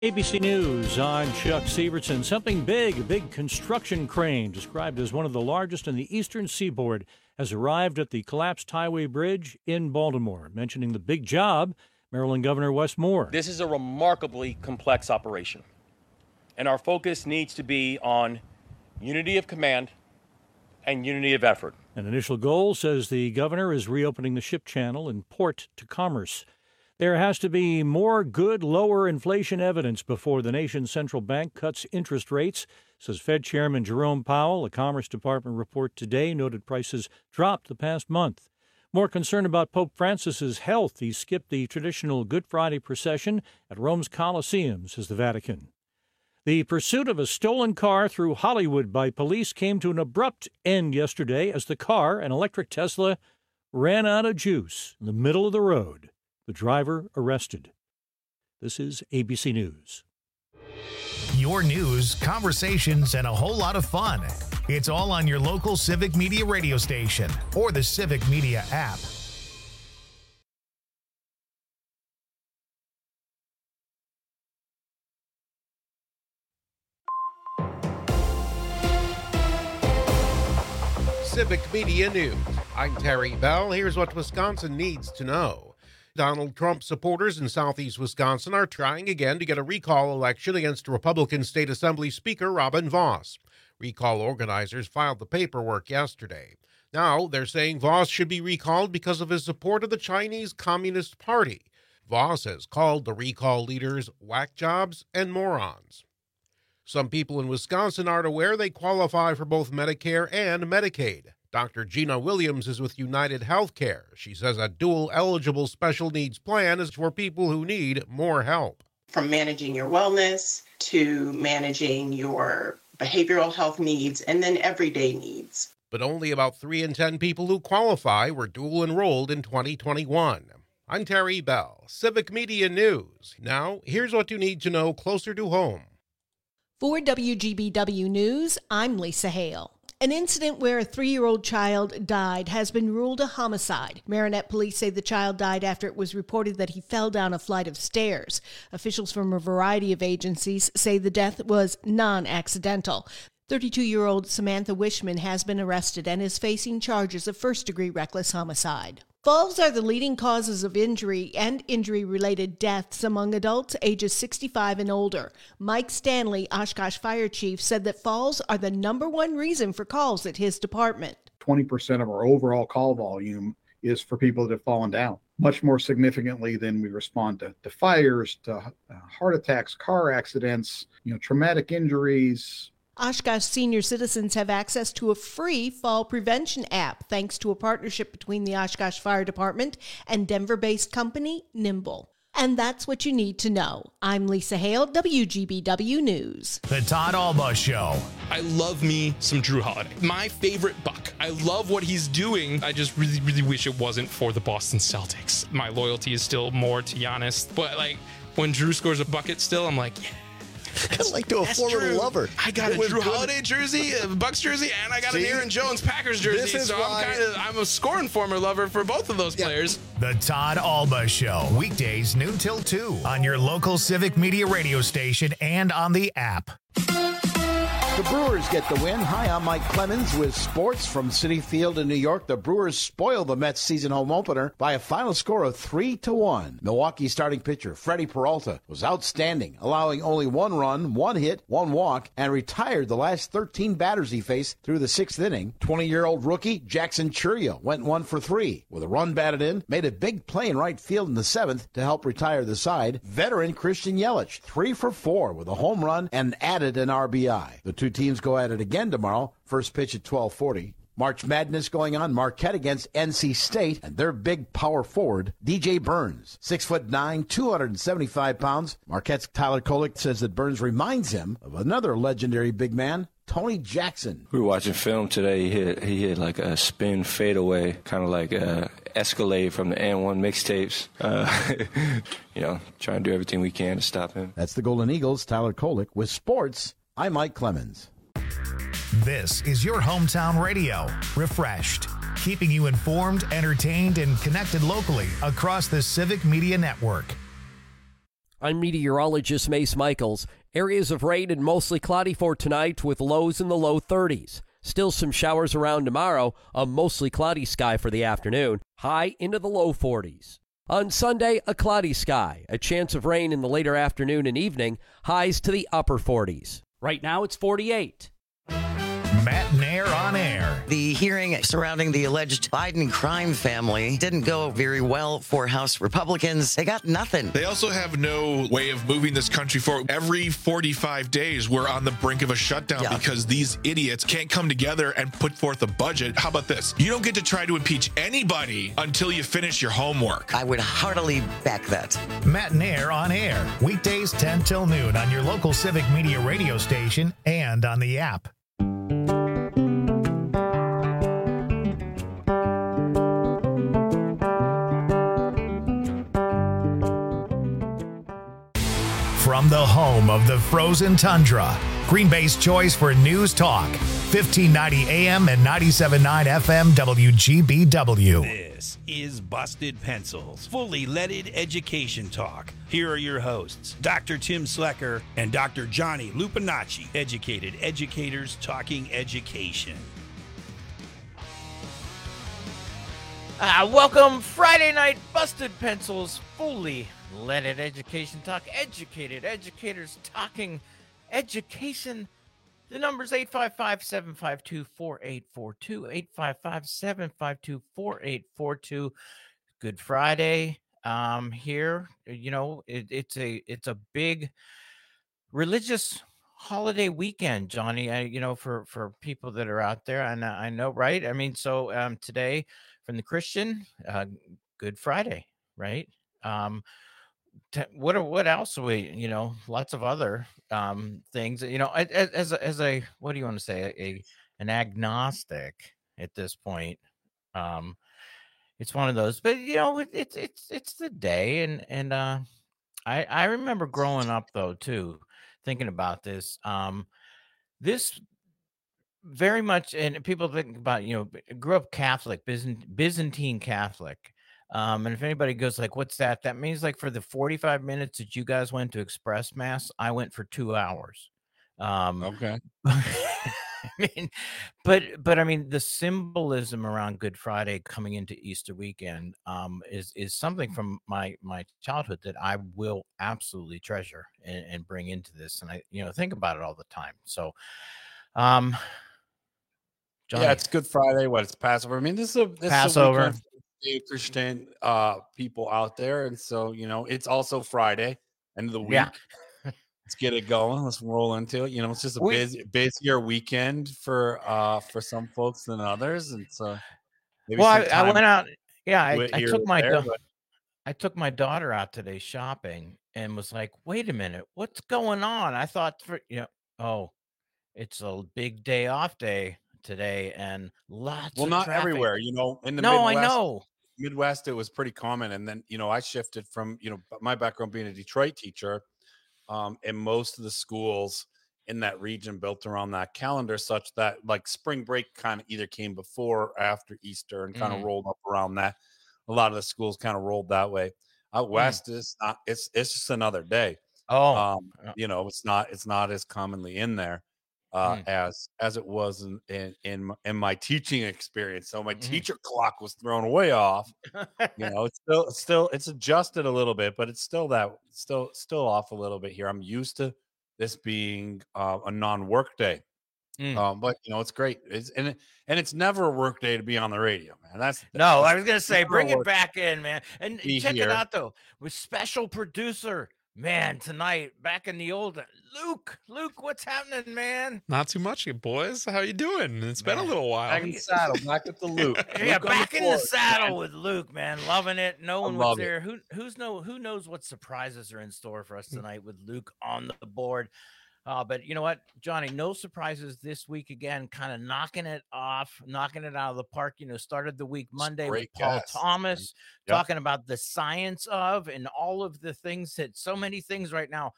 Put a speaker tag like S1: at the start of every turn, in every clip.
S1: ABC News, I'm Chuck Severson. Something big, a big construction crane described as one of the largest in the eastern seaboard has arrived at the collapsed highway bridge in Baltimore. Mentioning the big job, Maryland Governor Wes Moore.
S2: This is a remarkably complex operation, and our focus needs to be on unity of command and unity of effort.
S1: An initial goal, says the governor, is reopening the ship channel and port to commerce. There has to be more good, lower inflation evidence before the nation's central bank cuts interest rates, says Fed Chairman Jerome Powell. A Commerce Department report today noted prices dropped the past month. More concerned about Pope Francis's health, he skipped the traditional Good Friday procession at Rome's Colosseum, says the Vatican. The pursuit of a stolen car through Hollywood by police came to an abrupt end yesterday as the car, an electric Tesla, ran out of juice in the middle of the road. The driver arrested. This is ABC News.
S3: Your news, conversations, and a whole lot of fun. It's all on your local Civic Media radio station or the Civic Media app.
S4: Civic Media News. I'm Terry Bell. Here's what Wisconsin needs to know. Donald Trump supporters in southeast Wisconsin are trying again to get a recall election against Republican State Assembly Speaker Robin Vos. Recall organizers filed the paperwork yesterday. Now they're saying Vos should be recalled because of his support of the Chinese Communist Party. Vos has called the recall leaders whack jobs and morons. Some people in Wisconsin aren't aware they qualify for both Medicare and Medicaid. Dr. Gina Williams is with United Healthcare. She says a dual-eligible special needs plan is for people who need more help.
S5: From managing your wellness to managing your behavioral health needs and then everyday needs.
S4: But only about 3 in 10 people who qualify were dual-enrolled in 2021. I'm Terry Bell, Civic Media News. Now, here's what you need to know closer to home.
S6: For WGBW News, I'm Lisa Hale. An incident where a 3-year-old child died has been ruled a homicide. Marinette police say the child died after it was reported that he fell down a flight of stairs. Officials from a variety of agencies say the death was non-accidental. 32-year-old Samantha Wishman has been arrested and is facing charges of first-degree reckless homicide. Falls are the leading causes of injury and injury-related deaths among adults ages 65 and older. Mike Stanley, Oshkosh Fire Chief, said that falls are the number one reason for calls at his department.
S7: 20% of our overall call volume is for people that have fallen down, much more significantly than we respond to fires, to heart attacks, car accidents, traumatic injuries.
S6: Oshkosh senior citizens have access to a free fall prevention app thanks to a partnership between the Oshkosh Fire Department and Denver-based company Nimble. And that's what you need to know. I'm Lisa Hale, WGBW News.
S3: The Todd Alba Show.
S8: I love me some Drew Holiday. My favorite Buck. I love what he's doing. I just really, really wish it wasn't for the Boston Celtics. My loyalty is still more to Giannis. But when Drew scores a bucket still, I'm like, yeah.
S9: Kind of like to a former lover.
S8: I got a Drew Holiday jersey, a Bucks jersey, and I got an Aaron Jones Packers jersey. So I'm a scoring former lover for both of those players.
S3: The Todd Alba Show. Weekdays noon till 2 on your local Civic Media radio station and on the app.
S9: The Brewers get the win. Hi, I'm Mike Clemens with sports from Citi Field in New York. The Brewers spoiled the Mets season home opener by a final score of 3-1. Milwaukee starting pitcher Freddie Peralta was outstanding, allowing only 1 run, 1 hit, 1 walk, and retired the last 13 batters he faced through the 6th inning. 20-year-old rookie Jackson Chourio went 1 for 3 with a run batted in, made a big play in right field in the 7th to help retire the side. Veteran Christian Yelich 3 for 4 with a home run and added an RBI. The two teams go at it again tomorrow. First pitch at 12:40. March Madness going on. Marquette against NC State and their big power forward, DJ Burns. 6'9", 275 pounds. Marquette's Tyler Kolek says that Burns reminds him of another legendary big man, Tony Jackson.
S10: We were watching film today. He hit like a spin fadeaway, kind of like Escalade from the N1 mixtapes. Trying to do everything we can to stop him.
S9: That's the Golden Eagles, Tyler Kolek. With sports, I'm Mike Clemens.
S3: This is your hometown radio, Refreshed, keeping you informed, entertained, and connected locally across the Civic Media Network.
S11: I'm meteorologist Mace Michaels. Areas of rain and mostly cloudy for tonight with lows in the low 30s. Still some showers around tomorrow, a mostly cloudy sky for the afternoon, high into the low 40s. On Sunday, a cloudy sky, a chance of rain in the later afternoon and evening, highs to the upper 40s. Right now it's 48.
S3: Matt Nair on air.
S12: The hearing surrounding the alleged Biden crime family didn't go very well for House Republicans. They got nothing.
S13: They also have no way of moving this country forward. Every 45 days, we're on the brink of a shutdown because these idiots can't come together and put forth a budget. How about this? You don't get to try to impeach anybody until you finish your homework.
S12: I would heartily back that.
S3: Matt Nair on air. Weekdays 10 till noon on your local Civic Media radio station and on the app. From the home of the frozen tundra, Green Bay's choice for news talk, 1590 AM and 97.9 FM WGBW.
S14: This is Busted Pencils, fully leaded education talk. Here are your hosts, Dr. Tim Slecker and Dr. Johnny Lupinacci, educated educators talking education.
S15: Welcome, Friday night Busted Pencils, fully leaded education talk, educated educators talking education. The number's 855-752-4842, 855-752-4842. Good Friday here. You know, it's a big religious holiday weekend, Johnny, for people that are out there. And I know, right? I mean, so today from the Christian, Good Friday, right? What else are we, lots of other things, as a what do you want to say, an agnostic at this point. It's one of those, but it's the day, and I remember growing up though too, thinking about this. This very much, and people think about, grew up Catholic, Byzantine Catholic. And if anybody goes like, what's that? That means like for the 45 minutes that you guys went to Express Mass, I went for 2 hours.
S16: Okay.
S15: I mean, but I mean, the symbolism around Good Friday coming into Easter weekend is something from my childhood that I will absolutely treasure and bring into this. And I, think about it all the time. So, Johnny.
S16: Yeah, it's Good Friday. It's Passover. I mean, this is
S15: Passover.
S16: Christian people out there, and so it's also Friday, end of the week.
S15: Yeah.
S16: Let's get it going. Let's roll into it. It's just a busier weekend for some folks than others, and so.
S15: I went out. Yeah, I took my daughter out today shopping, and was like, "Wait a minute, what's going on?" I thought it's a big day off day today, and lots.
S16: Well,
S15: of
S16: not
S15: traffic.
S16: everywhere. In the Midwest,
S15: I know.
S16: Midwest, it was pretty common, and then I shifted from my background being a Detroit teacher, and most of the schools in that region built around that calendar, such that like spring break kind of either came before or after Easter and kind of rolled up around that. A lot of the schools kind of rolled that way. Out west is not. It's just another day. It's not as commonly in there. As it was in my teaching experience. So my teacher clock was thrown way off. It's still adjusted a little bit, but it's still off a little bit here. I'm used to this being a non-work day. But it's great. It's never a work day to be on the radio, man.
S15: I was gonna say bring it back in, man. And check
S16: it
S15: out though, with special producer. Man, tonight, back in the old Luke, what's happening, man?
S8: Not too much, boys. How you doing? It's been a little while.
S16: Back in the saddle, back at the Luke.
S15: Yeah, back in the saddle with Luke, man. Loving it. No one was there. Who knows what surprises are in store for us tonight with Luke on the board. But you know what, Johnny, no surprises this week again, kind of knocking it out of the park. Started the week Monday with Paul Thomas talking about the science of and all of the things that so many things right now.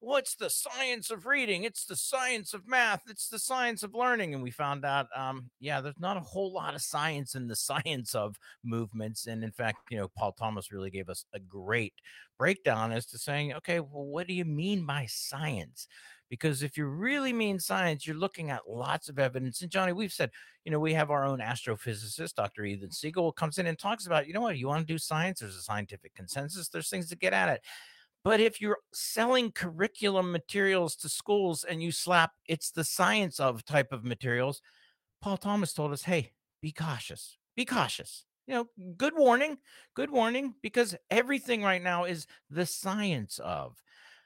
S15: what's the science of reading? It's the science of math. It's the science of learning. And we found out, there's not a whole lot of science in the science of movements. And in fact, Paul Thomas really gave us a great breakdown as to saying, okay, well, what do you mean by science? Because if you really mean science, you're looking at lots of evidence. And Johnny, we've said, we have our own astrophysicist, Dr. Ethan Siegel, comes in and talks about, what, you want to do science? There's a scientific consensus. There's things to get at it. But if you're selling curriculum materials to schools and you slap, it's the science of type of materials, Paul Thomas told us, hey, be cautious. Be cautious. Good warning, because everything right now is the science of.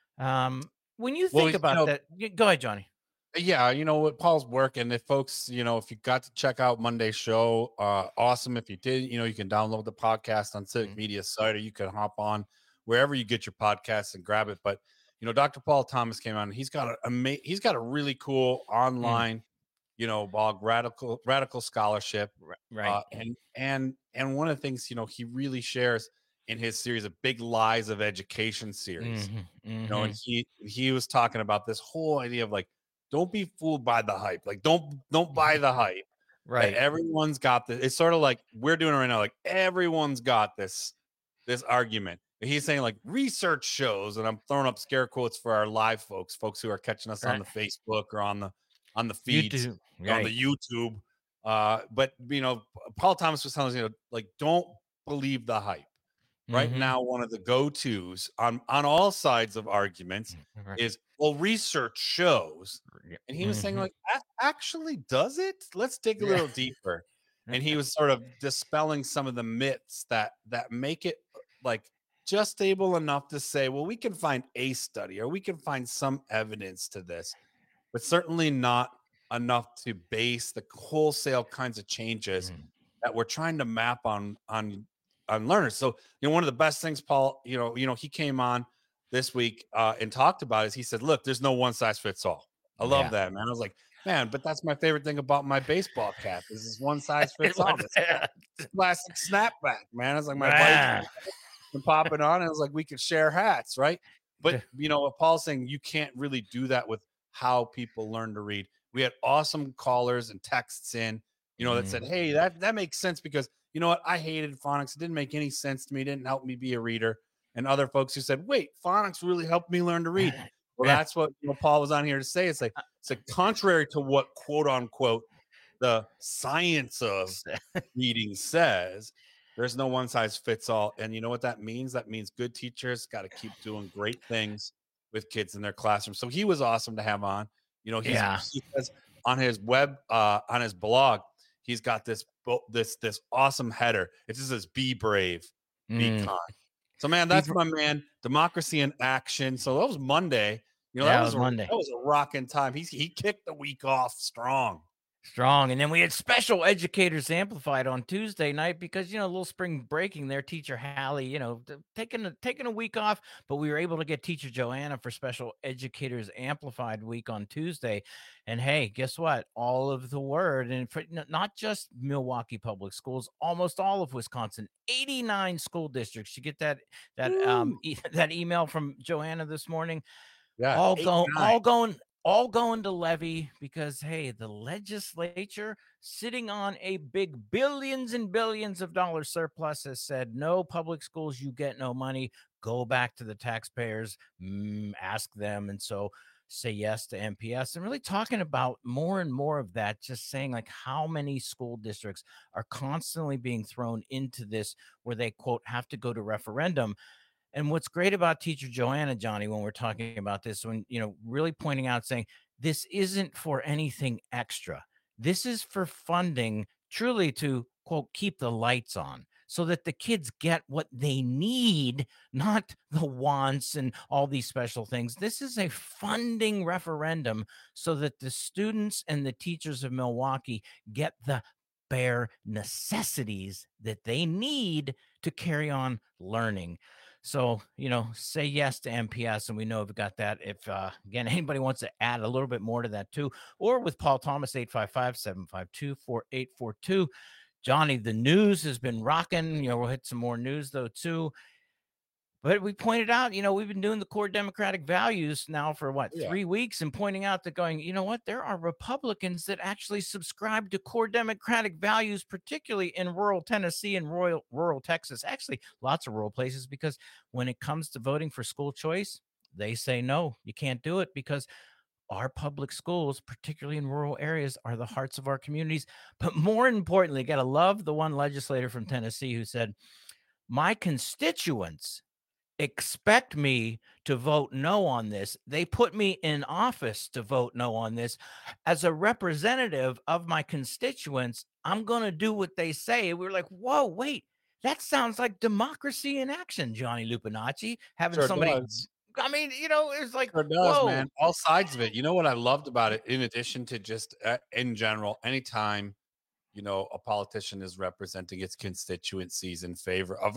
S15: When you think about that, go ahead, Johnny.
S16: Yeah, with Paul's work, and if folks, if you got to check out Monday's show, awesome. If you did, you can download the podcast on Civic Media site, or you can hop on wherever you get your podcasts and grab it. But Dr. Paul Thomas came on. He's got a really cool online, blog, radical scholarship,
S15: right?
S16: And one of the things he really shares in his series of Big Lies of Education series, and he was talking about this whole idea of like, don't be fooled by the hype. Like, don't buy the hype.
S15: Right.
S16: Everyone's got this. It's sort of like we're doing it right now. Like everyone's got this argument. He's saying like research shows, and I'm throwing up scare quotes for our live folks who are catching us on the Facebook or on the feeds,
S15: YouTube.
S16: On the YouTube. But Paul Thomas was telling us, like, don't believe the hype. Right now, one of the go-tos on all sides of arguments is, well, research shows. And he was saying, like, actually, does it? Let's dig a little deeper. And he was sort of dispelling some of the myths that make it like just stable enough to say, well, we can find a study or we can find some evidence to this, but certainly not enough to base the wholesale kinds of changes that we're trying to map on learners. So, one of the best things, Paul, he came on this week and talked about is he said, look, there's no one size fits all. I love that, man. I was like, man, but that's my favorite thing about my baseball cap is this one size fits all. Classic snapback, man. It's like my bike and pop it on. And it was like, we could share hats, right? But, what Paul's saying, you can't really do that with how people learn to read. We had awesome callers and texts in, that said, hey, that makes sense because you know what? I hated phonics. It didn't make any sense to me. It didn't help me be a reader. And other folks who said, wait, phonics really helped me learn to read. Well, that's what Paul was on here to say. It's like contrary to what, quote unquote, the science of reading says, there's no one size fits all. And you know what that means? That means good teachers got to keep doing great things with kids in their classroom. So he was awesome to have on. He says on his on his blog, he's got this awesome header. It just says, be brave, be kind. So, man, that's my man. Democracy in action. So that was Monday. That was Monday. That was a rocking time. He kicked the week off strong.
S15: And then we had Special Educators Amplified on Tuesday night because, a little spring breaking there. Teacher Hallie, taking a week off, but we were able to get Teacher Joanna for Special Educators Amplified week on Tuesday. And hey, guess what? All of the word, and for, not just Milwaukee Public Schools, almost all of Wisconsin, 89 school districts. You get that email from Joanna this morning.
S16: Yeah,
S15: all going to levy because, hey, the legislature sitting on a big billions and billions of dollars surplus has said, no public schools, you get no money. Go back to the taxpayers, ask them. And so say yes to MPS, and really talking about more and more of that, just saying like how many school districts are constantly being thrown into this where they, quote, have to go to referendum. And what's great about Teacher Joanna, Johnny, when we're talking about this, when, really pointing out, saying this isn't for anything extra. This is for funding truly to, quote, keep the lights on so that the kids get what they need, not the wants and all these special things. This is a funding referendum so that the students and the teachers of Milwaukee get the bare necessities that they need to carry on learning. So, say yes to MPS, and we know we've got that. If, again, anybody wants to add a little bit more to that too, or with Paul Thomas, 855-752-4842. Johnny, the news has been rocking. We'll hit some more news though too. But we pointed out, we've been doing the core democratic values now for 3 weeks, and pointing out that there are Republicans that actually subscribe to core democratic values, particularly in rural Tennessee and rural Texas, actually lots of rural places, because when it comes to voting for school choice, they say, no, you can't do it, because our public schools, particularly in rural areas, are the hearts of our communities. But more importantly, got to love the one legislator from Tennessee who said, my constituents expect me to vote no on this. They put me in office to vote no on this. As a representative of my constituents, I'm going to do what they say. We were like, whoa, wait, that sounds like democracy in action, Johnny Lupinacci. Having somebody, I mean, it's like,
S16: sure does,
S15: whoa.
S16: man. All sides of it. You know what I loved about it, in addition to just in general, anytime a politician is representing its constituencies in favor of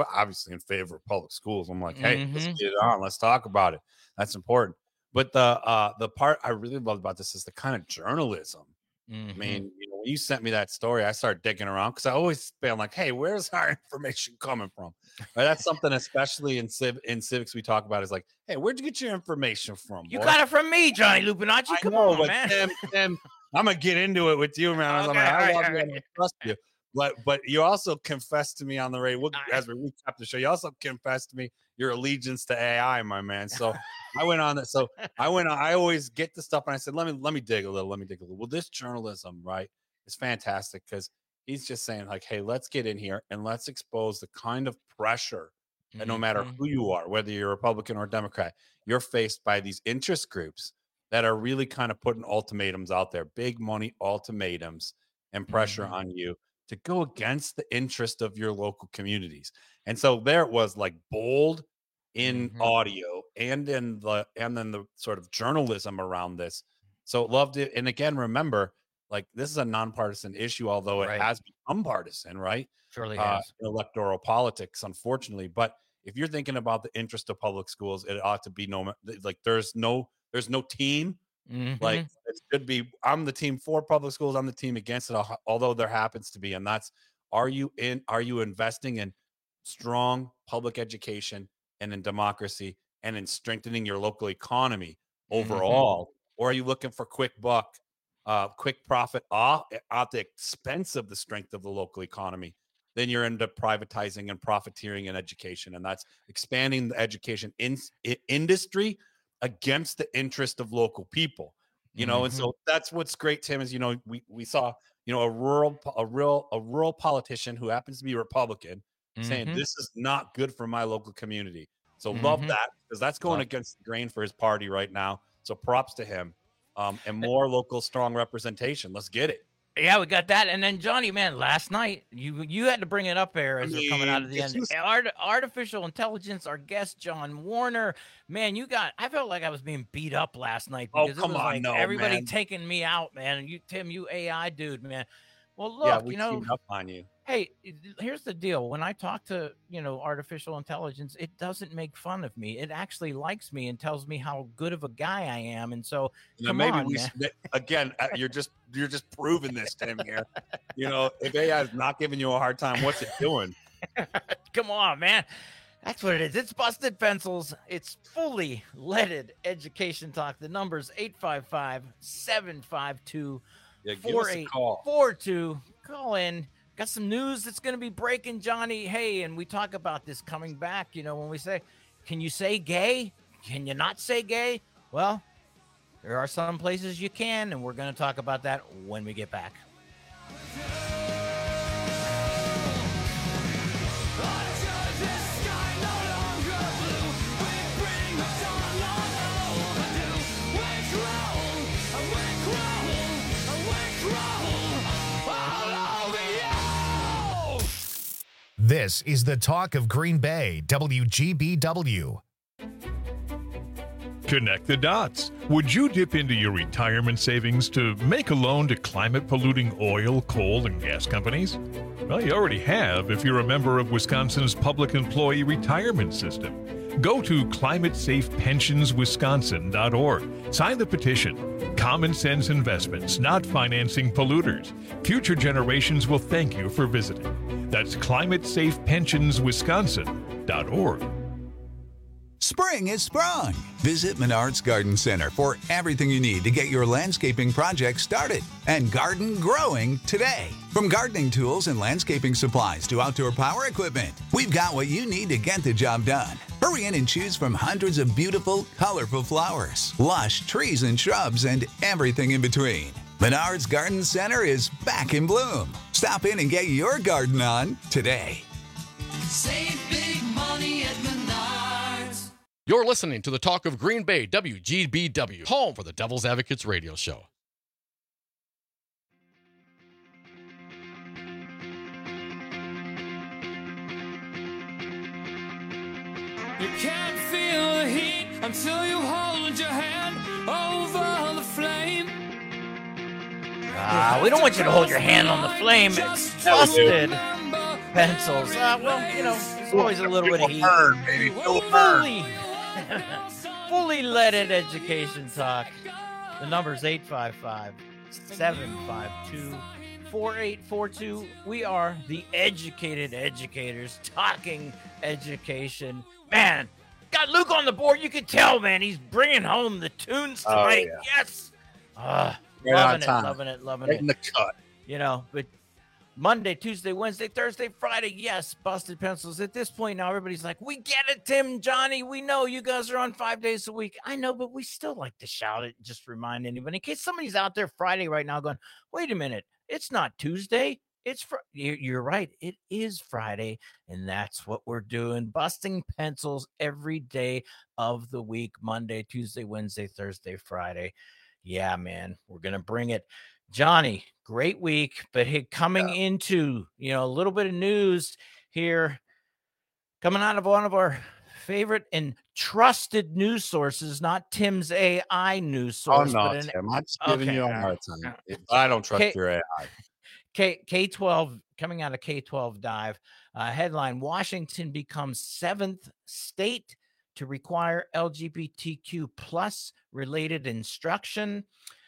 S16: public schools, I'm like, hey, let's get it on. Let's talk about it. That's important. But the part I really loved about this is the kind of journalism. I mean, when you sent me that story, I started digging around, because I always feel like, hey, where's our information coming from? Right? That's something, especially in civics, we talk about, is like, hey, where'd you get your information from?
S15: You got it from me, Johnny Lupinacci. Come on, man.
S16: Tim, I'm gonna get into it with you, man.
S15: Okay,
S16: I love you
S15: right.
S16: and I trust you. But you also confessed to me on the radio, as we recap the show, you also confessed to me your allegiance to AI, my man. So I went on that. So I always get the stuff, and I said, let me dig a little. Well, this journalism, right, is fantastic, because he's just saying, like, hey, let's get in here and let's expose the kind of pressure that no matter who you are, whether you're Republican or Democrat, you're faced by these interest groups that are really kind of putting ultimatums out there, big money ultimatums and pressure on you to go against the interest of your local communities. And so there it was, like, bold in audio and then the sort of journalism around this. So loved it. And again, remember, like, this is a nonpartisan issue, although it has become partisan, right?
S15: Surely has.
S16: Electoral politics, unfortunately. But if you're thinking about the interest of public schools, it ought to be there's no team. Like, it should be, I'm the team for public schools, I'm the team against it, although there happens to be. And that's, are you investing in strong public education and in democracy and in strengthening your local economy overall? Or are you looking for quick buck, quick profit at the expense of the strength of the local economy? Then you're into privatizing and profiteering in education, and that's expanding the education industry against the interest of local people, and so that's what's great, Tim, is, we saw, a rural politician who happens to be Republican saying, this is not good for my local community. So love that, because that's going against the grain for his party right now. So props to him, and more local strong representation. Let's get it.
S15: Yeah, we got that. And then, Johnny, man, last night you had to bring it up there as we're coming out of the end. Artificial intelligence, our guest John Warner, man, I felt like I was being beat up last night, because it was like everybody taking me out, man. And Tim, you AI dude, man. Well, look,
S16: we teamed up on you.
S15: Hey, here's the deal. When I talk to, artificial intelligence, it doesn't make fun of me. It actually likes me and tells me how good of a guy I am. And so,
S16: again, you're just proving this, Tim, here. If AI is not giving you a hard time, what's it doing?
S15: Come on, man. That's what it is. It's Busted Pencils. It's fully leaded education talk. The number's 855-752-4842. Call in. Got some news that's going to be breaking, Johnny. Hey, and we talk about this coming back, when we say, can you say gay? Can you not say gay? Well, there are some places you can, and we're going to talk about that when we get back.
S3: This is the talk of Green Bay, WGBW.
S17: Connect the dots. Would you dip into your retirement savings to make a loan to climate-polluting oil, coal, and gas companies? Well, you already have if you're a member of Wisconsin's Public Employee Retirement System. Go to climatesafepensionswisconsin.org. Sign the petition. Common sense investments, not financing polluters. Future generations will thank you for visiting. That's climatesafepensionswisconsin.org.
S18: Spring is sprung. Visit Menards Garden Center for everything you need to get your landscaping project started and garden growing today. From gardening tools and landscaping supplies to outdoor power equipment, we've got what you need to get the job done. Hurry in and choose from hundreds of beautiful, colorful flowers, lush trees and shrubs, and everything in between. Menards Garden Center is back in bloom. Stop in and get your garden on today.
S19: Save big money at Menards.
S20: You're listening to the Talk of Green Bay, WGBW, home for the Devil's Advocates radio show.
S19: You can't feel the heat until you hold your hand over the flame.
S15: We don't want you to hold your hand on the flame. It's busted pencils. Well, you know, there's always a little bit of heat.
S16: Burn, baby. Feel the burn.
S15: Fully leaded education talk. The number's 855-752-4842. We are the educated educators talking education. Man, got Luke on the board. You can tell, man, he's bringing home the tunes tonight.
S16: Oh, yeah.
S15: Yes. Loving it.
S16: Right in the cut.
S15: You know, but Monday, Tuesday, Wednesday, Thursday, Friday. Yes, busted pencils. At this point now, everybody's like, we get it, Tim, Johnny. We know you guys are on 5 days a week. I know, but we still like to shout it. Just remind anybody in case somebody's out there Friday right now going, wait a minute, it's not Tuesday. It's you're right. It is Friday, and that's what we're doing. Busting pencils every day of the week, Monday, Tuesday, Wednesday, Thursday, Friday. Yeah, man, we're going to bring it. Johnny, great week, but coming into, a little bit of news here, coming out of one of our favorite and trusted news sources, not Tim's AI news source.
S16: Oh, no, Tim, I'm just giving you a hard time. I don't trust your AI.
S15: K-12, coming out of K-12 Dive, headline, Washington becomes 7th state to require LGBTQ plus related instruction.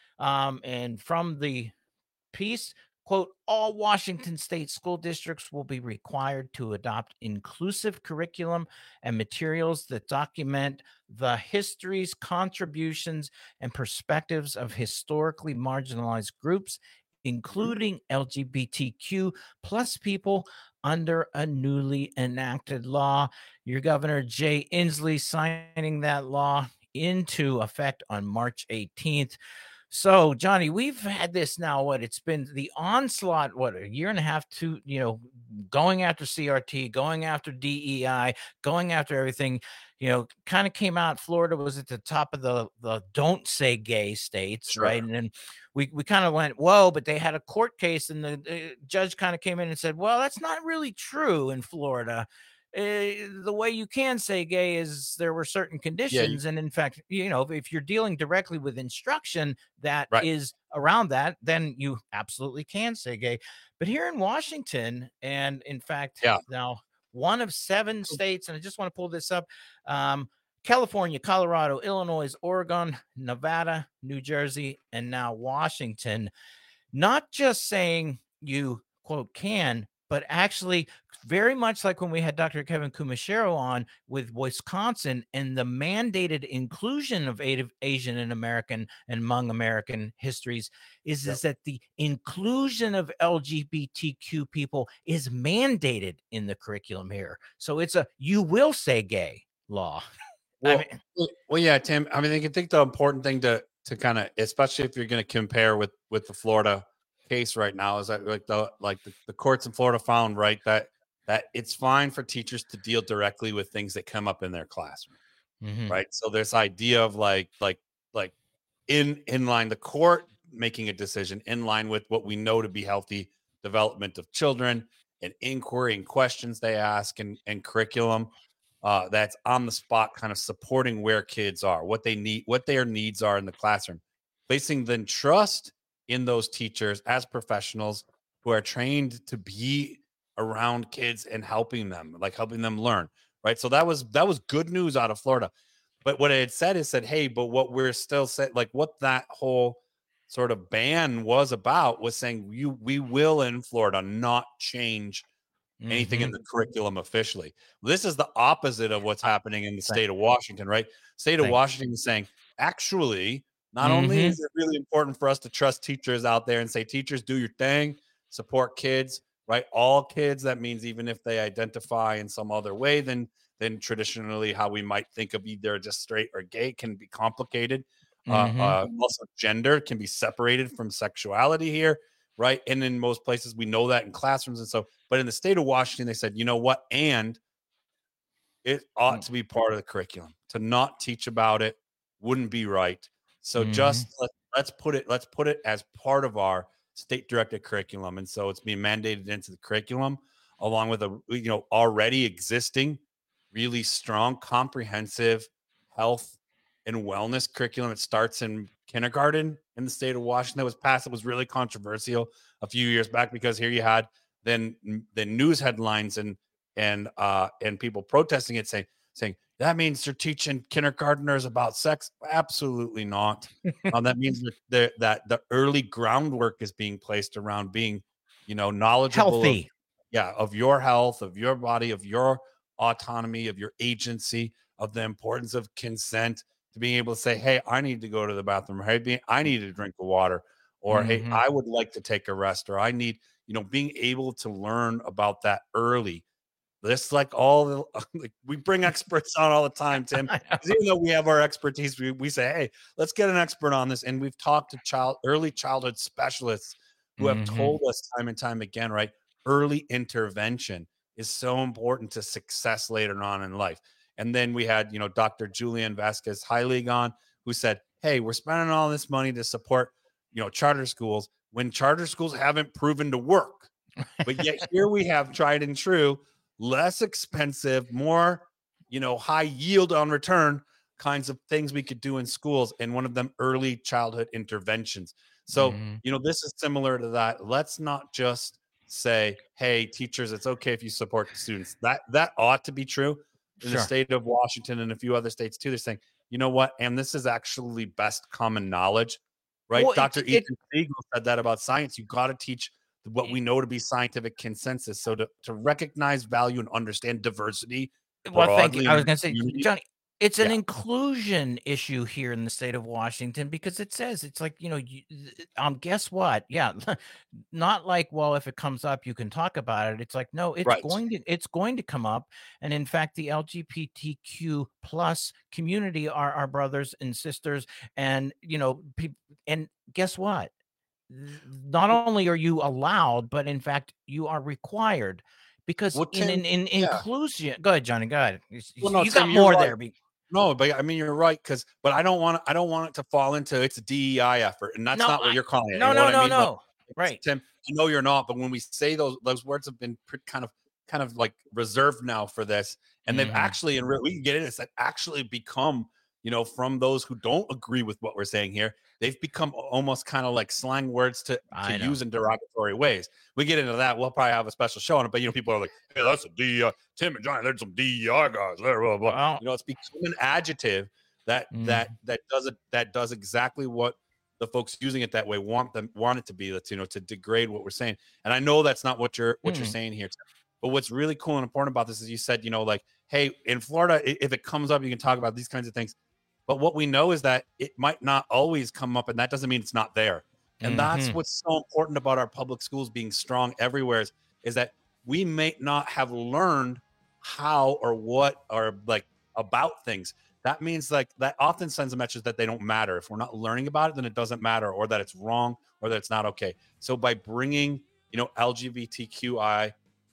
S15: And from the piece, quote, all Washington state school districts will be required to adopt inclusive curriculum and materials that document the histories, contributions, and perspectives of historically marginalized groups, including LGBTQ plus people under a newly enacted law. Your Governor Jay Inslee signing that law into effect on March 18th. So, Johnny, we've had this now, it's been the onslaught, a year and a half to, going after CRT, going after DEI, going after everything, kind of came out. Florida was at the top of the don't say gay states, sure. Right? And then we kind of went, whoa, but they had a court case and the judge kind of came in and said, well, that's not really true in Florida. The way you can say gay is there were certain conditions. Yeah, and in fact, if you're dealing directly with instruction that is around that, then you absolutely can say gay. But here in Washington, and in fact, now one of 7 states, and I just want to pull this up, California, Colorado, Illinois, Oregon, Nevada, New Jersey, and now Washington, not just saying you, quote, can, but actually very much like when we had Dr. Kevin Kumashiro on with Wisconsin and the mandated inclusion of Asian and American and Hmong American histories is that the inclusion of LGBTQ people is mandated in the curriculum here. So it's you will say gay law.
S16: Well, yeah, Tim, I think the important thing to kind of, especially if you're going to compare with the Florida case right now, is that the courts in Florida found that it's fine for teachers to deal directly with things that come up in their classroom, right? So this idea of in line, the court making a decision in line with what we know to be healthy development of children and inquiry and questions they ask and curriculum that's on the spot, kind of supporting where kids are, what they need, what their needs are in the classroom, placing then trust in those teachers as professionals who are trained to be around kids and helping them learn, right? So that was good news out of Florida. But what it said is hey, but what we're still saying, what that whole sort of ban was about was saying we will in Florida not change anything in the curriculum officially. This is the opposite of what's happening in the state of Washington, right? State of Washington is saying, actually, not only is it really important for us to trust teachers out there and say, teachers, do your thing, support kids, right? All kids. That means even if they identify in some other way than traditionally how we might think of either just straight or gay can be complicated. Also, gender can be separated from sexuality here, right? And in most places, we know that in classrooms and so. But in the state of Washington, they said, you know what? And it ought to be part of the curriculum. To not teach about it wouldn't be right. So just let's put it as part of our state directed curriculum. And so it's being mandated into the curriculum along with a already existing really strong, comprehensive health and wellness curriculum. It starts in kindergarten in the state of Washington. That was passed. It was really controversial a few years back because here you had then news headlines and people protesting it, saying that means they're teaching kindergartners about sex. Absolutely not. That means that the early groundwork is being placed around being, knowledgeable,
S15: healthy,
S16: of your health, of your body, of your autonomy, of your agency, of the importance of consent, to being able to say, hey, I need to go to the bathroom, hey, I need to drink the water, or hey, I would like to take a rest, or I need, being able to learn about that early. This, like we bring experts on all the time, Tim. Even though we have our expertise, we say, hey, let's get an expert on this. And we've talked to early childhood specialists who have told us time and time again, right? Early intervention is so important to success later on in life. And then we had, Dr. Julian Vasquez Heilig on, who said, hey, we're spending all this money to support, charter schools when charter schools haven't proven to work. But yet here we have tried and true, less expensive, more, high yield on return kinds of things we could do in schools. And one of them, early childhood interventions. So, this is similar to that. Let's not just say, hey, teachers, it's okay if you support the students. That ought to be true in the state of Washington and a few other states too. They're saying, you know what? And this is actually best common knowledge, right? Well, Dr. Ethan Siegel said that about science. You got to teach what we know to be scientific consensus. So to recognize, value, and understand diversity.
S15: Well, thank you. I was going to say, Johnny, it's an inclusion issue here in the state of Washington because it says it's like, guess what? Yeah. Not like, well, if it comes up, you can talk about it. It's like, no, it's going to come up. And in fact, the LGBTQ plus community are our brothers and sisters. And, and guess what? Not only are you allowed, but in fact, you are required because in inclusion. Go ahead, Johnny. Go ahead. You got more there.
S16: No, but I mean, you're right. But I don't want it to fall into it's a DEI effort. And that's not what you're calling it.
S15: No. Right.
S16: Tim, I know you're not, but when we say those words have been kind of like reserved now for this. And they've actually, and we can get into this, that actually become, from those who don't agree with what we're saying here, they've become almost kind of like slang words to use in derogatory ways. We get into that. We'll probably have a special show on it, but people are like, hey, that's a DEI. Tim and Johnny, there's some DEI guys there. Blah, blah. It's become an adjective that does exactly what the folks using it that way want it to be. That's to degrade what we're saying. And I know that's not what you're saying here, Tim. But what's really cool and important about this is you said, like, hey, in Florida, if it comes up, you can talk about these kinds of things. But what we know is that it might not always come up, and that doesn't mean it's not there. And that's what's so important about our public schools being strong everywhere is that we may not have learned how or what or like about things. That means like that often sends a message that they don't matter. If we're not learning about it, then it doesn't matter, or that it's wrong, or that it's not okay. So by bringing, LGBTQI,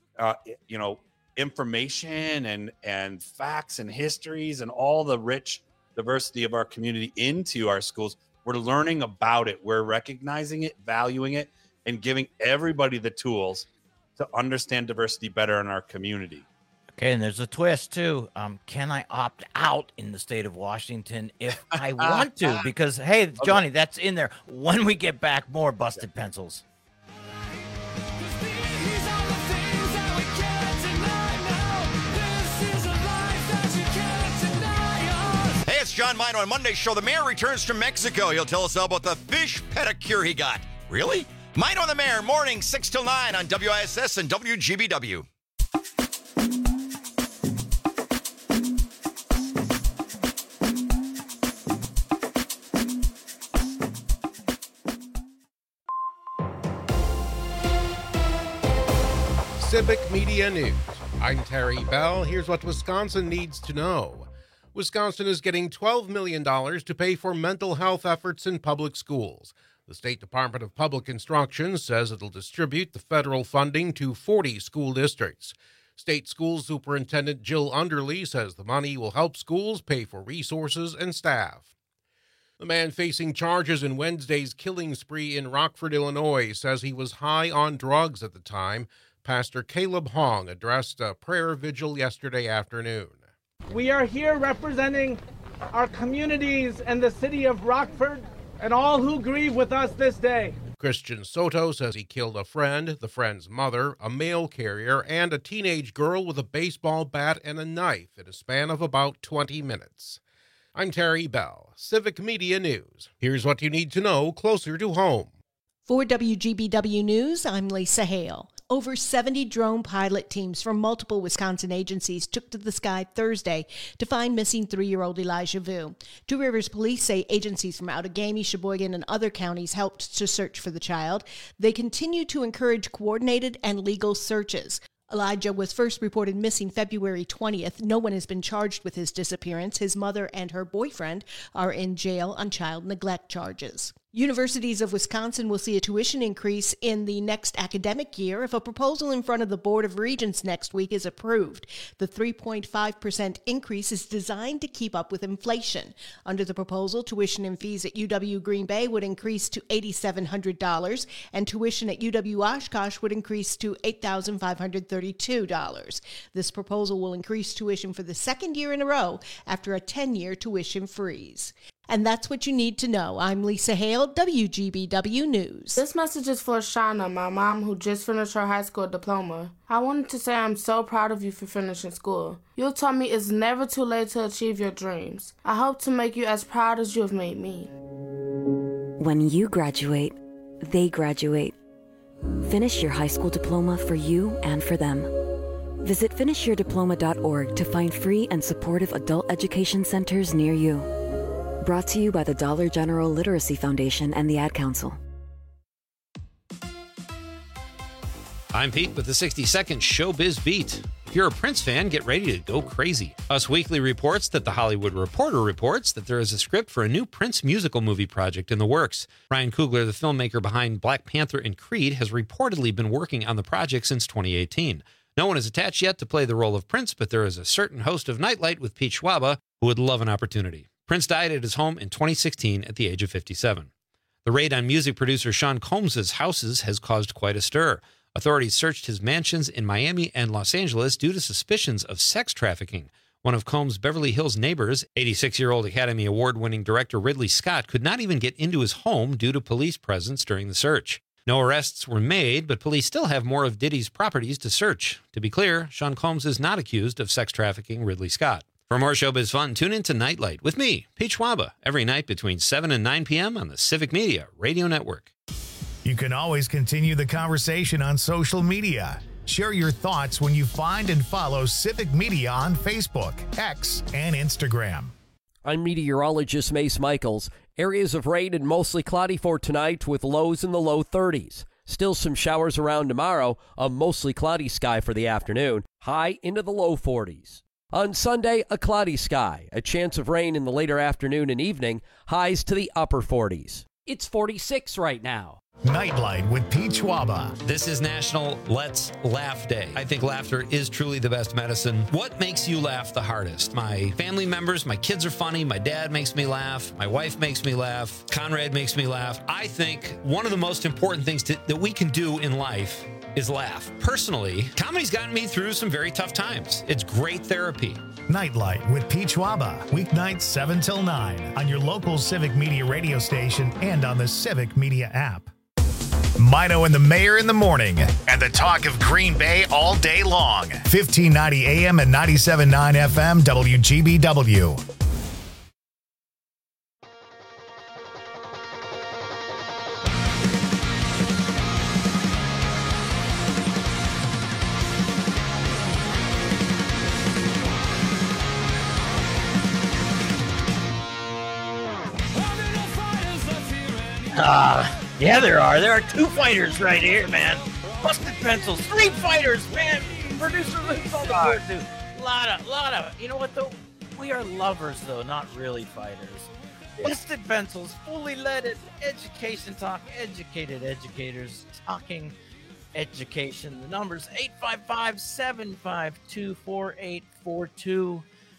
S16: information and facts and histories and all the rich diversity of our community into our schools, we're learning about it. We're recognizing it, valuing it, and giving everybody the tools to understand diversity better in our community.
S15: Okay, and there's a twist too. Can I opt out in the state of Washington if I want to? Because, hey, Johnny, that's in there. When we get back, more Busted Pencils.
S21: It's John Mino on Monday's show. The mayor returns from Mexico. He'll tell us all about the fish pedicure he got. Really? Mino the Mayor, morning 6 till 9 on WISS and WGBW.
S4: Civic Media News. I'm Terry Bell. Here's what Wisconsin needs to know. Wisconsin is getting $12 million to pay for mental health efforts in public schools. The State Department of Public Instruction says it'll distribute the federal funding to 40 school districts. State School Superintendent Jill Underly says the money will help schools pay for resources and staff. The man facing charges in Wednesday's killing spree in Rockford, Illinois, says he was high on drugs at the time. Pastor Caleb Hong addressed a prayer vigil yesterday afternoon.
S2: We are here representing our communities and the city of Rockford and all who grieve with us this day.
S4: Christian Soto says he killed a friend, the friend's mother, a mail carrier, and a teenage girl with a baseball bat and a knife in a span of about 20 minutes. I'm Terry Bell, Civic Media News. Here's what you need to know closer to home.
S6: For WGBW News, I'm Lisa Hale. Over 70 drone pilot teams from multiple Wisconsin agencies took to the sky Thursday to find missing 3-year-old Elijah Vu. Two Rivers police say agencies from Outagamie, Sheboygan, and other counties helped to search for the child. They continue to encourage coordinated and legal searches. Elijah was first reported missing February 20th. No one has been charged with his disappearance. His mother and her boyfriend are in jail on child neglect charges. Universities of Wisconsin will see a tuition increase in the next academic year if a proposal in front of the Board of Regents next week is approved. The 3.5% increase is designed to keep up with inflation. Under the proposal, tuition and fees at UW Green Bay would increase to $8,700, and tuition at UW Oshkosh would increase to $8,532. This proposal will increase tuition for the second year in a row after a 10-year tuition freeze. And that's what you need to know. I'm Lisa Hale, WGBW News.
S22: This message is for Shauna, my mom, who just finished her high school diploma. I wanted to say I'm so proud of you for finishing school. You taught me it's never too late to achieve your dreams. I hope to make you as proud as you have made me.
S23: When you graduate, they graduate. Finish your high school diploma for you and for them. Visit finishyourdiploma.org to find free and supportive adult education centers near you. Brought to you by the Dollar General Literacy Foundation and the Ad Council.
S24: I'm Pete with the 60-second Showbiz Beat. If you're a Prince fan, get ready to go crazy. Us Weekly reports that The Hollywood Reporter reports that there is a script for a new Prince musical movie project in the works. Ryan Coogler, the filmmaker behind Black Panther and Creed, has reportedly been working on the project since 2018. No one is attached yet to play the role of Prince, but there is a certain host of Nightlight with Pete Schwaba who would love an opportunity. Prince died at his home in 2016 at the age of 57. The raid on music producer Sean Combs' houses has caused quite a stir. Authorities searched his mansions in Miami and Los Angeles due to suspicions of sex trafficking. One of Combs' Beverly Hills neighbors, 86-year-old Academy Award-winning director Ridley Scott, could not even get into his home due to police presence during the search. No arrests were made, but police still have more of Diddy's properties to search. To be clear, Sean Combs is not accused of sex trafficking Ridley Scott. For more showbiz fun, tune in to Nightlight with me, Pete Schwaba, every night between 7 and 9 p.m. on the Civic Media Radio Network.
S3: You can always continue the conversation on social media. Share your thoughts when you find and follow Civic Media on Facebook, X, and Instagram.
S11: I'm meteorologist Mace Michaels. Areas of rain and mostly cloudy for tonight with lows in the low 30s. Still some showers around tomorrow, a mostly cloudy sky for the afternoon, high into the low 40s. On Sunday, a cloudy sky, a chance of rain in the later afternoon and evening, highs to the upper 40s.
S25: It's 46 right now.
S3: Nightlight with Pete Schwaba.
S24: This is National Let's Laugh Day. I think laughter is truly the best medicine. What makes you laugh the hardest? My family members, my kids are funny, my dad makes me laugh, my wife makes me laugh, Conrad makes me laugh. I think one of the most important things that we can do in life is laugh. Personally, comedy's gotten me through some very tough times. It's great therapy.
S3: Nightlight with Pete Schwaba, weeknights 7 till 9 on your local Civic Media radio station and on the Civic Media app. Mino and the Mayor in the morning, and the talk of Green Bay all day long. 1590 AM and 97.9 FM WGBW.
S15: Yeah, there are. There are two fighters right here, man. Busted Pencils, Street Fighters, man. Producer Luke's on the board too. Lot of. You know what though? We are lovers though, not really fighters. Busted Pencils, fully leaded education talk, educated educators talking education. The number's 855-752-4842.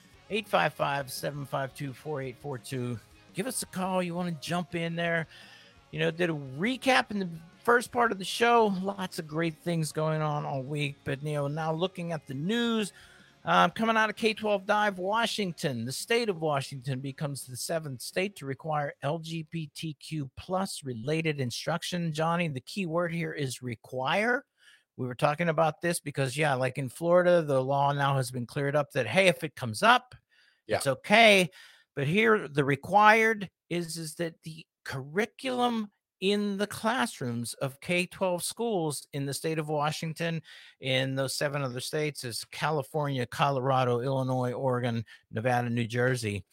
S15: 855-752-4842. Give us a call. You want to jump in there. You know, did a recap in the first part of the show. Lots of great things going on all week. But, you know, now looking at the news, coming out of K-12 Dive, Washington, the state of Washington becomes the 7th state to require LGBTQ plus related instruction. Johnny, the key word here is require. We were talking about this because, yeah, like in Florida, the law now has been cleared up that, hey, if it comes up, it's okay. But here, the required is that the curriculum in the classrooms of K-12 schools in the state of Washington, in those 7 other states, is California, Colorado, Illinois, Oregon, Nevada, New Jersey.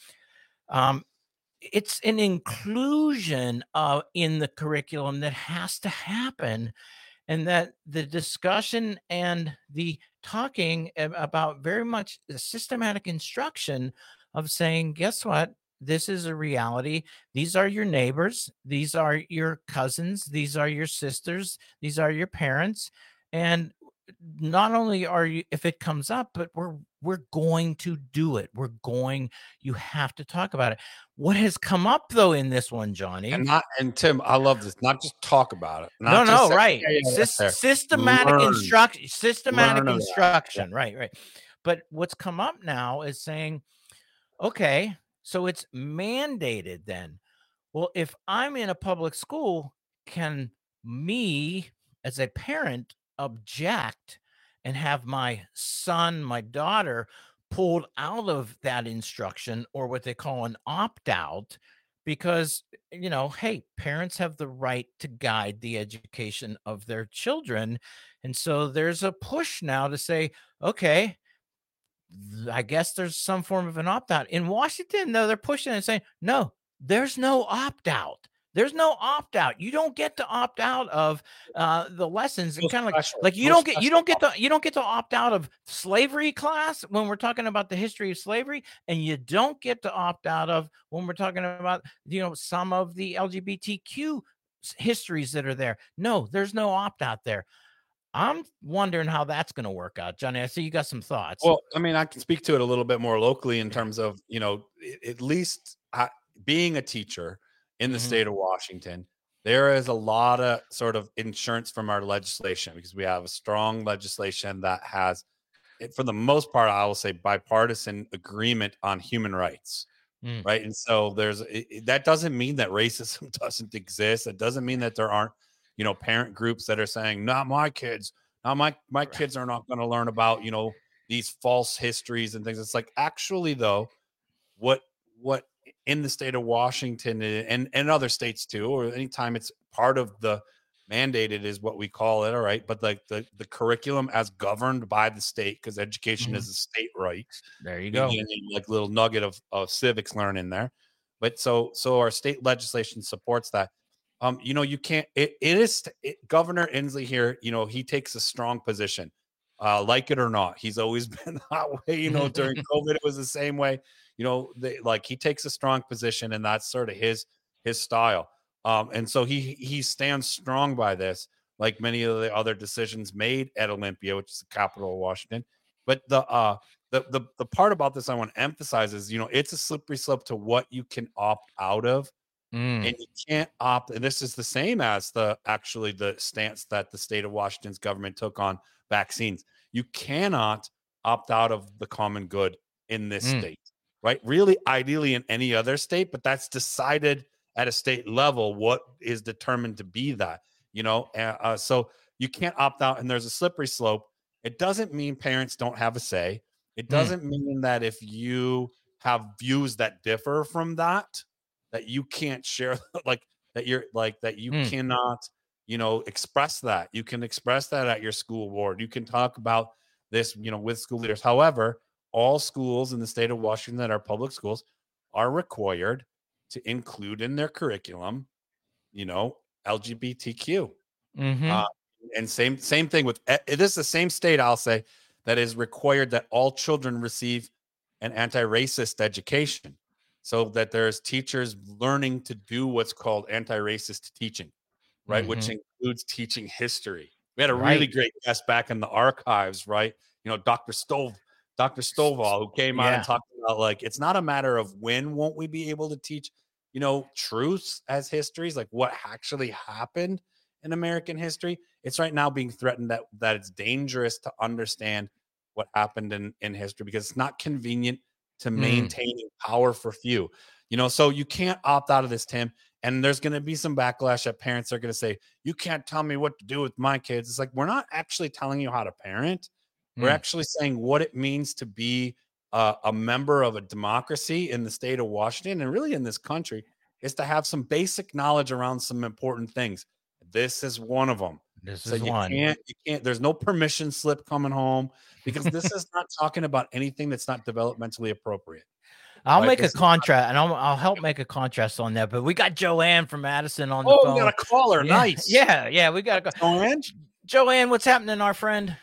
S15: It's an inclusion in the curriculum that has to happen, and that the discussion and the talking about very much the systematic instruction of saying, guess what? This is a reality. These are your neighbors. These are your cousins. These are your sisters. These are your parents. And not only are you, if it comes up, but we're going to do it. You have to talk about it. What has come up though in this one, Johnny?
S16: And Tim, I love this. Not just talk about it.
S15: Right. Systematic instruction. Right. But what's come up now is saying, okay, so it's mandated then. Well, if I'm in a public school, can me as a parent object and have my son, my daughter pulled out of that instruction, or what they call an opt-out? Because, you know, hey, parents have the right to guide the education of their children. And so there's a push now to say, okay, I guess there's some form of an opt-out. In Washington, though, they're pushing and saying, no, there's no opt-out. There's no opt-out. You don't get to opt out of the lessons. And kind of like you don't get to opt out of slavery class when we're talking about the history of slavery, and you don't get to opt out of when we're talking about, you know, some of the LGBTQ histories that are there. No, there's no opt-out there. I'm wondering how that's going to work out, Johnny. I see you got some thoughts.
S16: Well, I mean, I can speak to it a little bit more locally in terms of, you know, at least being a teacher in the state of Washington, there is a lot of sort of insurance from our legislation, because we have a strong legislation that has, for the most part, I will say, bipartisan agreement on human rights. Right. And so that doesn't mean that racism doesn't exist. It doesn't mean that there aren't, you know, parent groups that are saying, not my kids. Now my kids are not going to learn about, you know, these false histories and things. It's like, actually, though, what in the state of Washington and other states too, or anytime it's part of the mandated is what we call it. All right. But like the curriculum as governed by the state, because education is a state right.
S15: There you go.
S16: Like little nugget of civics learning there. But so our state legislation supports that. You know, you can't, Governor Inslee here, you know, he takes a strong position, like it or not. He's always been that way, you know, during COVID, it was the same way, you know, he takes a strong position, and that's sort of his style. And so he stands strong by this, like many of the other decisions made at Olympia, which is the capital of Washington. But the part about this I want to emphasize is, you know, it's a slippery slope to what you can opt out of. And you can't opt. And this is the same as the stance that the state of Washington's government took on vaccines. You cannot opt out of the common good in this state, right? Really, ideally in any other state, but that's decided at a state level what is determined to be that, you know. So you can't opt out, and there's a slippery slope. It doesn't mean parents don't have a say. It doesn't mean that if you have views that differ from that you can't share, like that you're like that you cannot, you know, express that. You can express that at your school board. You can talk about this, you know, with school leaders. However, all schools in the state of Washington that are public schools are required to include in their curriculum, you know, LGBTQ. You And same thing with it is the same state, I'll say, that is required that all children receive an anti-racist education, so that there's teachers learning to do what's called anti-racist teaching, right? Which includes teaching history. We had a really great guest back in the archives, right? Dr. Stovall, who came out and talked about, like, it's not a matter of when won't we be able to teach, truths as histories, like what actually happened in American history. It's right now being threatened that it's dangerous to understand what happened in history because it's not convenient to maintaining power for few. So you can't opt out of this, Tim. And there's going to be some backlash that parents are going to say, you can't tell me what to do with my kids. It's like, we're not actually telling you how to parent. We're actually saying what it means to be a member of a democracy in the state of Washington and really in this country is to have some basic knowledge around some important things. This is one of them.
S15: This is one.
S16: You can't, there's no permission slip coming home because this is not talking about anything that's not developmentally appropriate.
S15: I'll make a contrast, and I'll help make a contrast on that. But we got Joanne from Madison on the phone.
S16: Oh, we got a caller.
S15: Yeah.
S16: Nice.
S15: Yeah, we got a caller. Joanne, what's happening, our friend?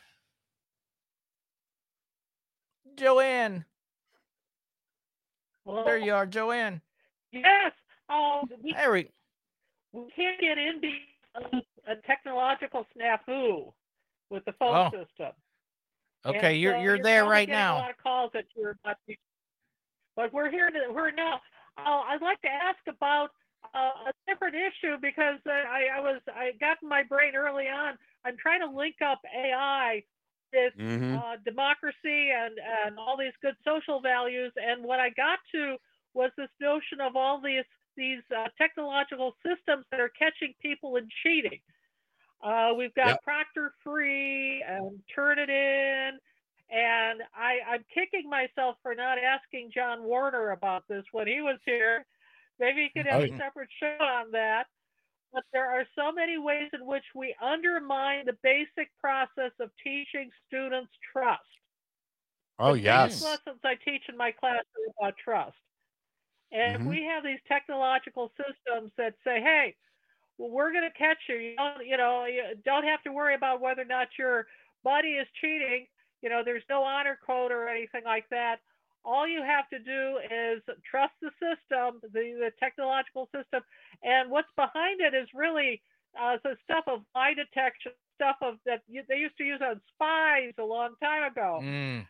S15: Joanne.
S1: Well,
S15: there you are, Joanne.
S1: Yes.
S15: We
S1: can't get into a technological snafu with the phone system.
S15: Okay,
S1: And,
S15: you're there right
S1: getting
S15: now.
S1: A lot of calls that you're not, but we're here now. I'd like to ask about a different issue because I got in my brain early on. I'm trying to link up AI with democracy and all these good social values, and what I got to was this notion of all these technological systems that are catching people in cheating. We've got Proctor Free and Turnitin, and I'm kicking myself for not asking John Warner about this when he was here. Maybe he could have a separate show on that. But there are so many ways in which we undermine the basic process of teaching students trust.
S16: Oh,
S1: the
S16: yes.
S1: lessons I teach in my class are about trust. And if we have these technological systems that say, hey, well, we're going to catch you. You don't have to worry about whether or not your buddy is cheating. There's no honor code or anything like that. All you have to do is trust the system, the technological system, and what's behind it is really the stuff of lie detection, stuff of that they used to use on spies a long time ago.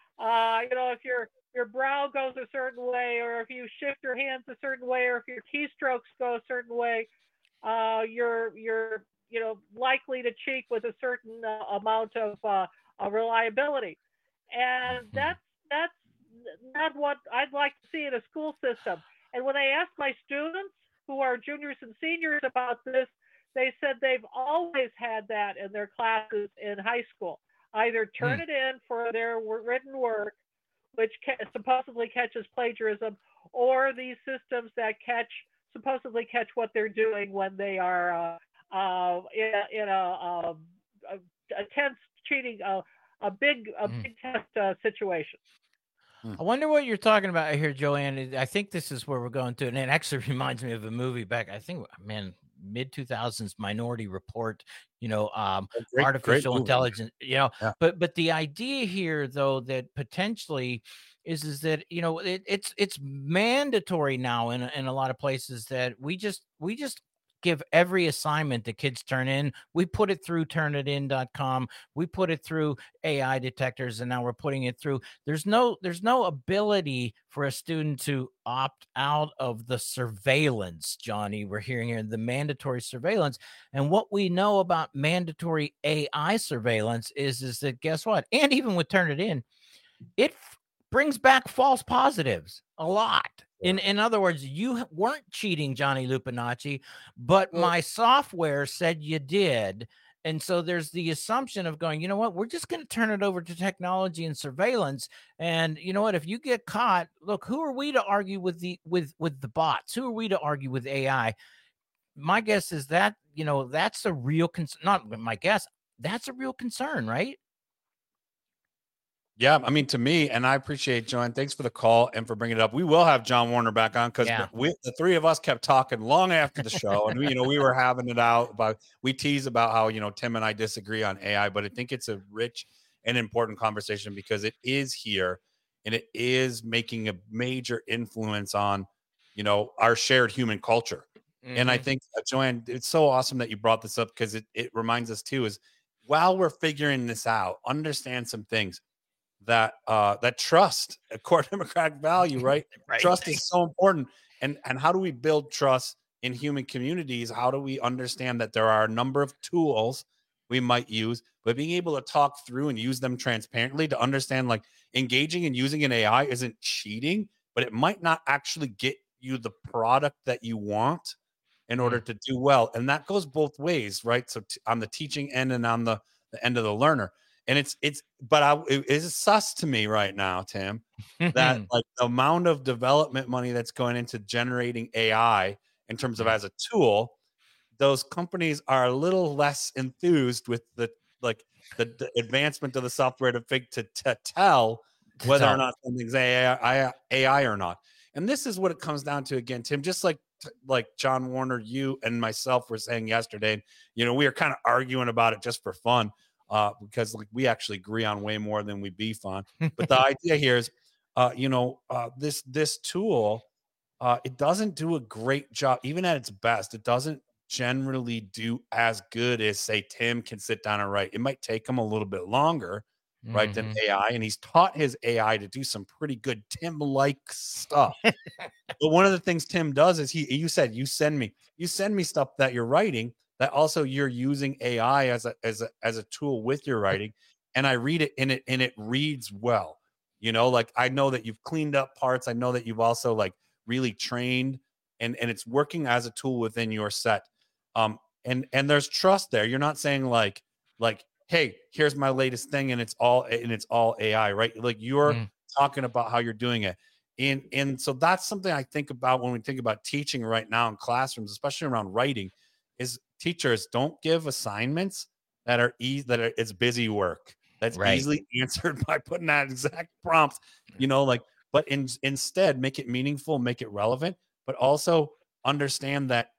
S1: If your brow goes a certain way, or if you shift your hands a certain way, or if your keystrokes go a certain way, you're likely to cheat with a certain amount of reliability, and that's not what I'd like to see in a school system. And when I ask my students who are juniors and seniors about this, they said they've always had that in their classes in high school. Either turn it in for their written work, which supposedly catches plagiarism, or these systems that supposedly catch what they're doing when they are in a tense cheating, a big test situation.
S15: I wonder what you're talking about here, Joanne. I think this is where we're going to, and it actually reminds me of a movie back, I think, mid 2000s, Minority Report. Artificial intelligence. But the idea here, though, that potentially is that it's mandatory now in a lot of places that we just give every assignment that kids turn in. We put it through turnitin.com. We put it through AI detectors, and now we're putting it through. There's no ability for a student to opt out of the surveillance, Johnny. We're hearing here the mandatory surveillance. And what we know about mandatory AI surveillance is that, guess what? And even with Turnitin, it brings back false positives a lot. In other words, you weren't cheating, Johnny Lupinacci, but my software said you did. And so there's the assumption of going, you know what, we're just going to turn it over to technology and surveillance. And you know what, if you get caught, look, who are we to argue with the bots? Who are we to argue with AI? My guess is that, that's a real concern. Not my guess. That's a real concern, right?
S16: Yeah, I mean, to me, and I appreciate John. Thanks for the call and for bringing it up. We will have John Warner back on because the three of us kept talking long after the show, and we were having it out about. We tease about how Tim and I disagree on AI, but I think it's a rich and important conversation because it is here and it is making a major influence on our shared human culture. And I think, Joanne, it's so awesome that you brought this up because it reminds us too is while we're figuring this out, understand some things. That trust, a core democratic value, right? Trust is so important. And how do we build trust in human communities? How do we understand that there are a number of tools we might use, but being able to talk through and use them transparently to understand like engaging and using an AI isn't cheating, but it might not actually get you the product that you want in order to do well. And that goes both ways, right? So on the teaching end and on the end of the learner. And it's sus to me right now, Tim, that like the amount of development money that's going into generating AI in terms of as a tool, those companies are a little less enthused with the advancement of the software to tell whether or not something's AI or not. And this is what it comes down to again, Tim, just like John Warner, you and myself were saying yesterday, we are kind of arguing about it just for fun. Because we actually agree on way more than we beef on. But the idea here is, this tool, it doesn't do a great job, even at its best. It doesn't generally do as good as, say, Tim can sit down and write. It might take him a little bit longer, right, than AI. And he's taught his AI to do some pretty good Tim-like stuff. But one of the things Tim does is you said, you send me stuff that you're writing. That also you're using AI as a tool with your writing, and I read it and it reads well. Like I know that you've cleaned up parts. I know that you've also like really trained, and it's working as a tool within your set. And there's trust there. You're not saying like, hey, here's my latest thing, and it's all AI, right? Like you're talking about how you're doing it. And so that's something I think about when we think about teaching right now in classrooms, especially around writing, is teachers don't give assignments that are it's busy work that's easily answered by putting that exact prompts, but instead make it meaningful, make it relevant, but also understand that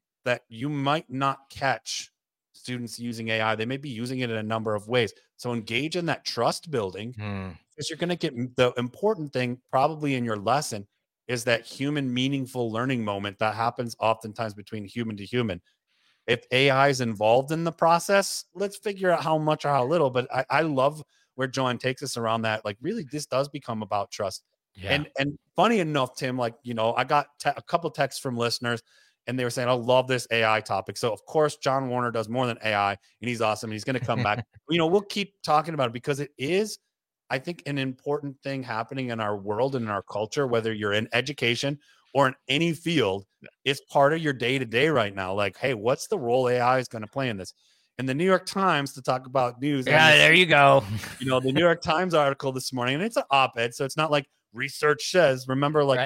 S16: you might not catch students using AI. They may be using it in a number of ways. So engage in that trust building because you're going to get the important thing probably in your lesson is that human meaningful learning moment that happens oftentimes between human to human. If AI is involved in the process, let's figure out how much or how little. But I love where Joanne takes us around that. Like, really, this does become about trust. Yeah. And funny enough, Tim, I got a couple texts from listeners, and they were saying, I love this AI topic. So, of course, John Warner does more than AI, and he's awesome. And he's going to come back. We'll keep talking about it because it is, I think, an important thing happening in our world and in our culture, whether you're in education or in any field. It's part of your day-to-day right now. Like, hey, what's the role AI is going to play in this? And the New York Times, to talk about news.
S15: Yeah, there you go.
S16: The New York Times article this morning, and it's an op-ed, so it's not like research says. Remember, like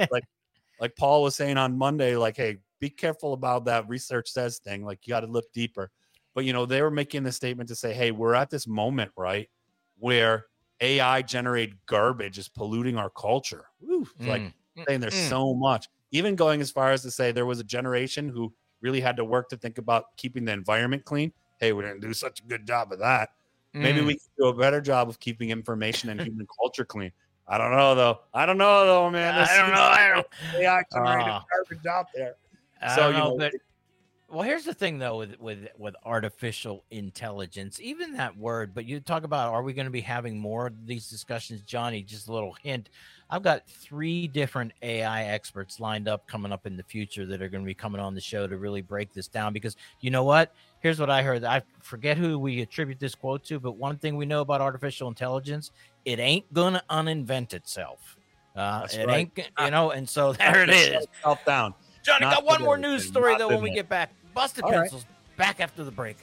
S16: Paul was saying on Monday, like, hey, be careful about that research says thing. Like, you got to look deeper. But, they were making the statement to say, hey, we're at this moment, right, where AI-generated garbage is polluting our culture. Like, saying there's so much. Even going as far as to say there was a generation who really had to work to think about keeping the environment clean. Hey, we didn't do such a good job of that. Maybe we can do a better job of keeping information and human culture clean. I don't know though, man.
S15: I don't know.
S16: AI generated garbage out there.
S15: Well, here's the thing though with artificial intelligence, even that word, but you talk about, are we going to be having more of these discussions? Johnny, just a little hint. I've got 3 different AI experts lined up coming up in the future that are going to be coming on the show to really break this down, because you know what? Here's what I heard. I forget who we attribute this quote to, but one thing we know about artificial intelligence, it ain't going to uninvent itself. Ain't, and so there it is.
S16: Down.
S15: Johnny, got one more news story though when we get back. Busted Pencils, back after the break.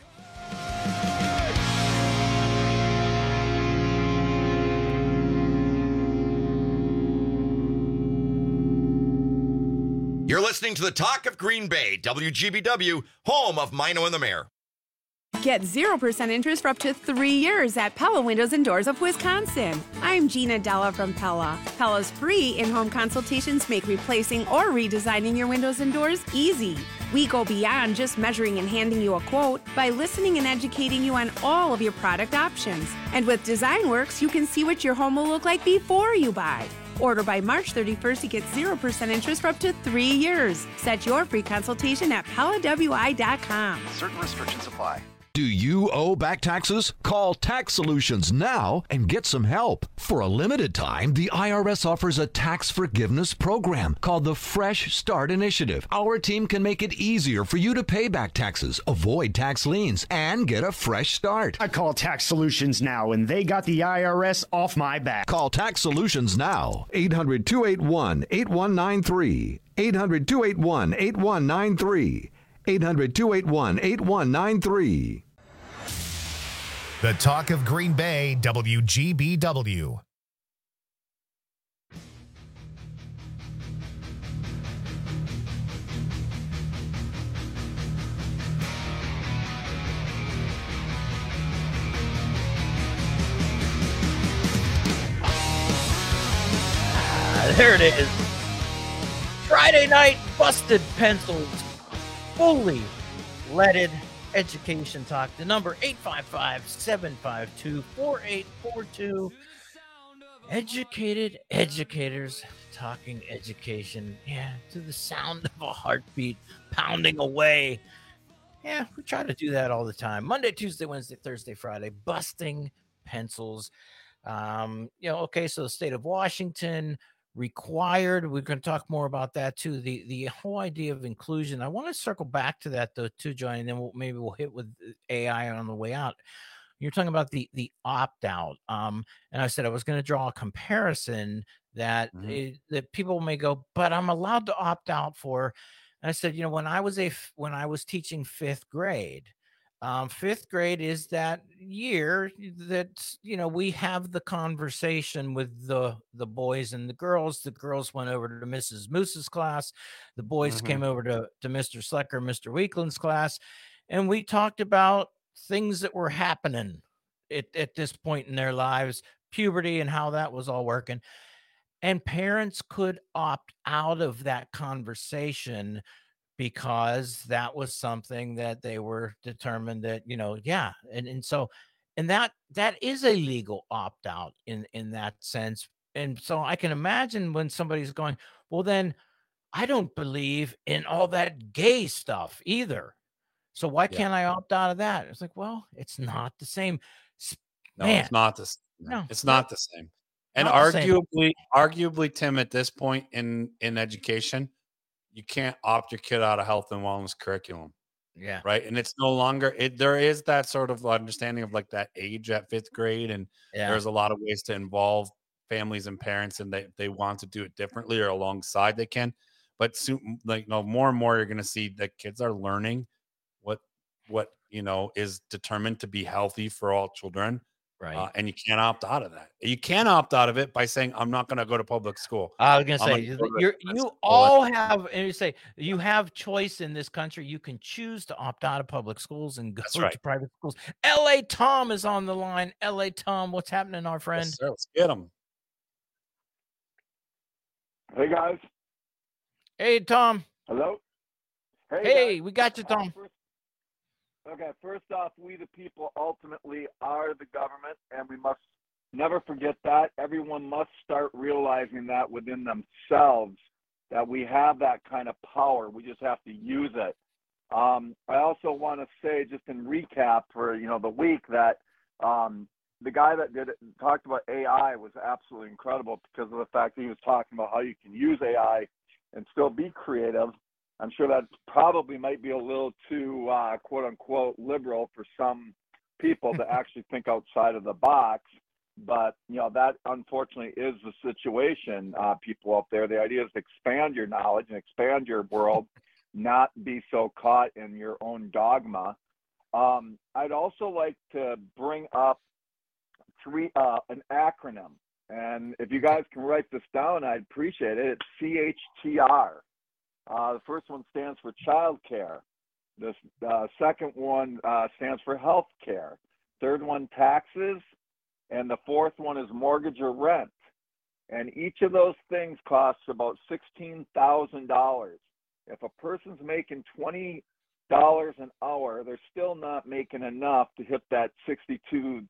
S21: You're listening to the Talk of Green Bay, WGBW, home of Mino and the Mayor.
S5: Get 0% interest for up to 3 years at Pella Windows and Doors of Wisconsin. I'm Gina Della from Pella. Pella's free in-home consultations make replacing or redesigning your windows and doors easy. We go beyond just measuring and handing you a quote by listening and educating you on all of your product options. And with DesignWorks, you can see what your home will look like before you buy. Order by March 31st to get 0% interest for up to 3 years. Set your free consultation at PellaWI.com.
S7: Certain restrictions apply.
S9: Do you owe back taxes? Call Tax Solutions now and get some help. For a limited time, the IRS offers a tax forgiveness program called the Fresh Start Initiative. Our team can make it easier for you to pay back taxes, avoid tax liens, and get a fresh start.
S7: I call Tax Solutions now, and they got the IRS off my back.
S9: Call Tax Solutions now. 800-281-8193. 800-281-8193. 800-281-8193.
S3: The Talk of Green Bay, WGBW.
S15: There it is. Friday night busted pencils. Fully leaded education talk. The number 855-752-4842. Educated educators talking education. Yeah, to the sound of a heartbeat pounding away. Yeah, we try to do that all the time. Monday, Tuesday, Wednesday, Thursday, Friday. Busting pencils. Okay, so the state of Washington required. We're going to talk more about that too. The whole idea of inclusion. I want to circle back to that though too, Johnny. And then maybe we'll hit with AI on the way out. You're talking about the opt out. And I said I was going to draw a comparison that that people may go, but I'm allowed to opt out for. And I said, when I was teaching fifth grade. Fifth grade is that year that, we have the conversation with the boys and the girls. The girls went over to Mrs. Moose's class. The boys came over to Mr. Slecker, Mr. Weekland's class. And we talked about things that were happening at this point in their lives, puberty and how that was all working. And parents could opt out of that conversation because that was something that they were determined that, and that is a legal opt-out in that sense. And so I can imagine when somebody's going, well, then I don't believe in all that gay stuff either. So why can't I opt out of that? It's like, well, it's not the same.
S16: No, it's not the same. No, it's not the same. And arguably, Tim, at this point in education, you can't opt your kid out of health and wellness curriculum.
S15: Yeah.
S16: Right. And it's no longer there is that sort of understanding of like that age at fifth grade. And there's a lot of ways to involve families and parents, and they want to do it differently or alongside they can. But soon, more and more, you're going to see that kids are learning what is determined to be healthy for all children.
S15: Right.
S16: And you can't opt out of that. You can't opt out of it by saying, I'm not going to go to public school.
S15: I was going to say, you all have, and you say, you have choice in this country. You can choose to opt out of public schools and go to private schools. L.A. Tom is on the line. L.A. Tom, what's happening, our friend?
S16: Yes, sir. Let's get him.
S10: Hey, guys.
S15: Hey, Tom.
S10: Hello.
S15: Hey, we got you, Tom.
S10: First off, we the people ultimately are the government, and we must never forget that. Everyone must start realizing that within themselves, that we have that kind of power. We just have to use it. I also want to say, just in recap for the week, that the guy that talked about AI was absolutely incredible because of the fact that he was talking about how you can use AI and still be creative. I'm sure that probably might be a little too, quote unquote, liberal for some people to actually think outside of the box. But, that unfortunately is the situation, people out there. The idea is to expand your knowledge and expand your world, not be so caught in your own dogma. I'd also like to bring up an acronym. And if you guys can write this down, I'd appreciate it. It's CHTR. The first one stands for child care. This second one stands for health care. Third one, taxes. And the fourth one is mortgage or rent. And each of those things costs about $16,000. If a person's making $20 an hour, they're still not making enough to hit that $64,000,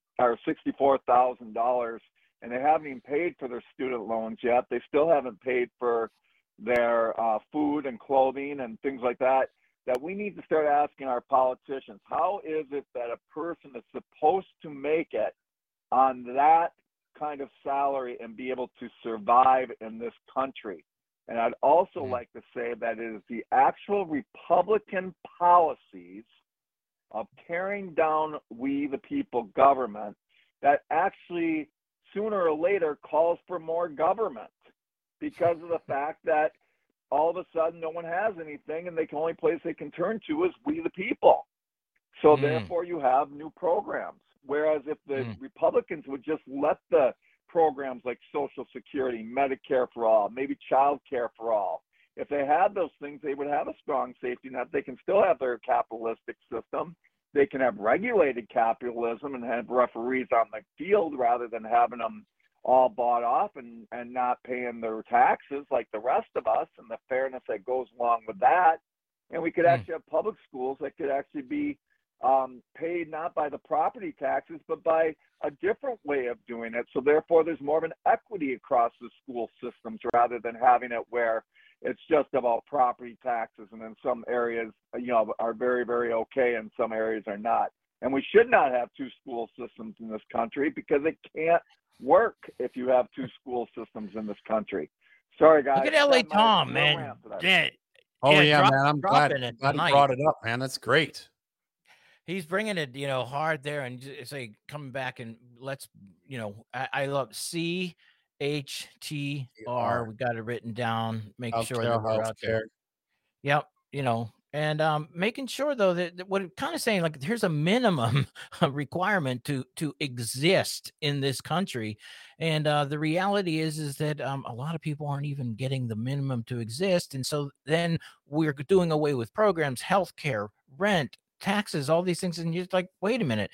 S10: and they haven't even paid for their student loans yet. They still haven't paid for their food and clothing and things like that. That we need to start asking our politicians, how is it that a person is supposed to make it on that kind of salary and be able to survive in this country? And I'd also like to say that it is the actual Republican policies of tearing down we the people government that actually sooner or later calls for more government, because of the fact that all of a sudden no one has anything and the only place they can turn to is we the people. So therefore you have new programs. Whereas if the Republicans would just let the programs like Social Security, Medicare for all, maybe child care for all, if they had those things, they would have a strong safety net. They can still have their capitalistic system. They can have regulated capitalism and have referees on the field rather than having them all bought off and not paying their taxes like the rest of us, and the fairness that goes along with that. And we could actually have public schools that could actually be paid not by the property taxes, but by a different way of doing it. So therefore, there's more of an equity across the school systems rather than having it where it's just about property taxes, and in some areas, are very, very okay, and some areas are not. And we should not have two school systems in this country, because it can't work if you have two school systems in this country. Sorry, guys.
S15: Look at LA Tom, man.
S16: Man, I'm glad you brought it up, man. That's great.
S15: He's bringing it, hard there, and say coming back, and let's, I love CHTR. We got it written down. Make sure that we're out there. Yep, and making sure though that what it's kind of saying, like, here's a minimum requirement to exist in this country, and the reality is that a lot of people aren't even getting the minimum to exist, and so then we're doing away with programs, healthcare, rent, taxes, all these things, and you're like, wait a minute.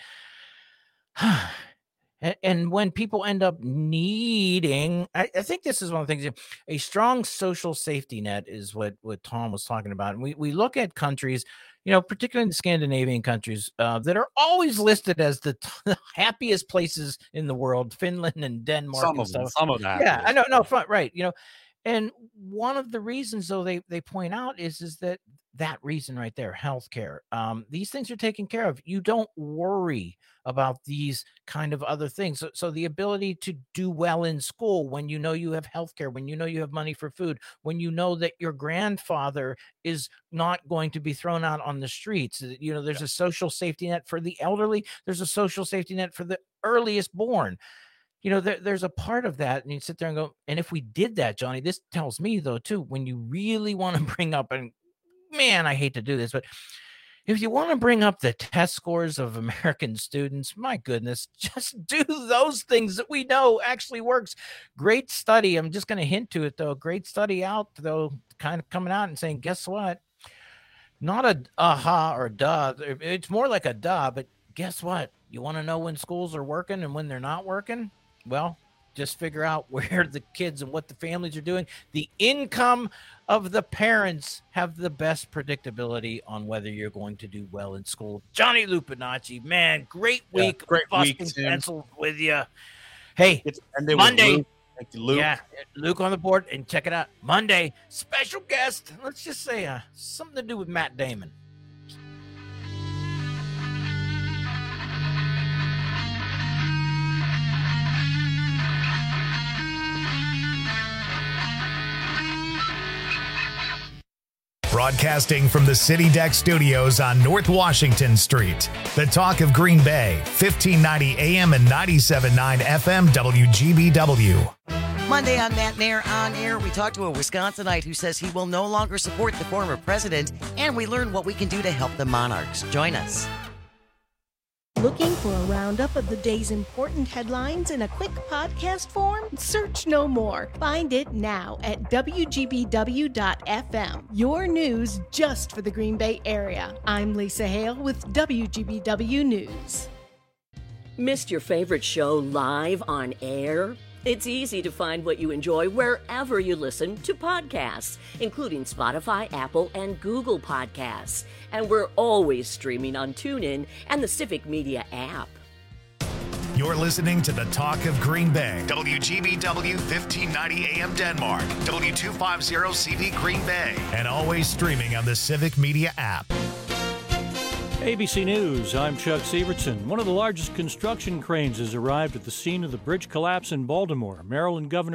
S15: And when people end up needing, I think this is one of the things, a strong social safety net is what Tom was talking about. And we look at countries, particularly in the Scandinavian countries, that are always listed as the happiest places in the world, Finland and Denmark.
S16: Some of that.
S15: Yeah, I know, no, right. And one of the reasons, though, they point out is that reason right there, healthcare. These things are taken care of. You don't worry about these kind of other things. So the ability to do well in school, when you know you have healthcare, when you know you have money for food, when you know that your grandfather is not going to be thrown out on the streets. There's a social safety net for the elderly. There's a social safety net for the earliest born. There's a part of that, and you sit there and go, and if we did that, Johnny, this tells me, though, too, when you really want to bring up, and man, I hate to do this, but if you want to bring up the test scores of American students, my goodness, just do those things that we know actually works. Great study. I'm just going to hint to it, though. Great study out, though, kind of coming out and saying, guess what? Not a aha or duh. It's more like a duh, but guess what? You want to know when schools are working and when they're not working? Well, just figure out where the kids and what the families are doing. The income of the parents have the best predictability on whether you're going to do well in school. Johnny Lupinacci, man, great week.
S16: Great week,
S15: pencils with you. Hey, Monday. Thank you, Luke. Yeah, Luke on the board, and check it out. Monday, special guest. Let's just say something to do with Matt Damon.
S3: Broadcasting from the City Deck Studios on North Washington Street. The Talk of Green Bay, 1590 AM and 97.9 FM WGBW.
S8: Monday on Matt Mayer On Air, we talk to a Wisconsinite who says he will no longer support the former president, and we learn what we can do to help the Monarchs. Join us.
S6: Looking for a roundup of the day's important headlines in a quick podcast form? Search no more. Find it now at WGBW.FM. Your news just for the Green Bay area. I'm Lisa Hale with WGBW News.
S12: Missed your favorite show live on air? It's easy to find what you enjoy wherever you listen to podcasts, including Spotify, Apple, and Google Podcasts. And we're always streaming on TuneIn and the Civic Media app.
S3: You're listening to the Talk of Green Bay. WGBW 1590 AM Denmark, W250CV Green Bay, and always streaming on the Civic Media app.
S13: ABC News, I'm Chuck Sievertson. One of the largest construction cranes has arrived at the scene of the bridge collapse in Baltimore. Maryland Governor